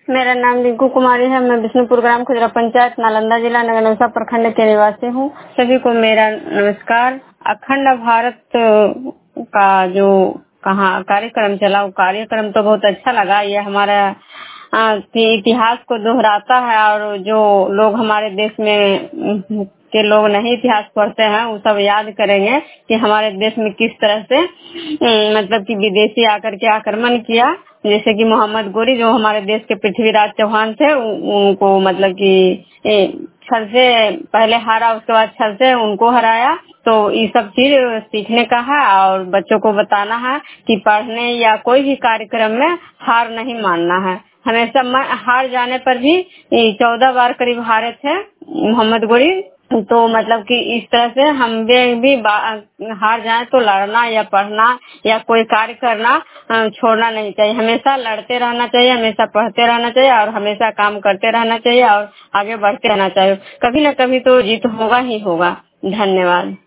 मेरा नाम रिंकू कुमारी है। मैं विष्णुपुर ग्राम खुजरा पंचायत नालंदा जिला नगरनौसा प्रखंड के निवासी हूँ। सभी को मेरा नमस्कार। अखंड भारत का जो कार्यक्रम चला, वो कार्यक्रम तो बहुत अच्छा लगा। ये हमारा इतिहास को दोहराता है और जो लोग हमारे देश में के लोग नहीं इतिहास पढ़ते हैं वो सब याद करेंगे कि हमारे देश में किस तरह से मतलब कि विदेशी आकर के आक्रमण किया। जैसे कि मोहम्मद गोरी जो हमारे देश के पृथ्वीराज चौहान थे, उनको मतलब कि छल से पहले हारा, उसके बाद छल से उनको हराया। तो ये सब चीज सीखने का है और बच्चों को बताना है कि पढ़ने या कोई भी कार्यक्रम में हार नहीं मानना है। हमेशा हार जाने पर भी 14 बार करीब हारे थे मोहम्मद गोरी। तो मतलब कि इस तरह से हम भी हार जाए तो लड़ना या पढ़ना या कोई कार्य करना छोड़ना नहीं चाहिए। हमेशा लड़ते रहना चाहिए, हमेशा पढ़ते रहना चाहिए और हमेशा काम करते रहना चाहिए और आगे बढ़ते रहना चाहिए। कभी न कभी तो जीत होगा ही होगा। धन्यवाद।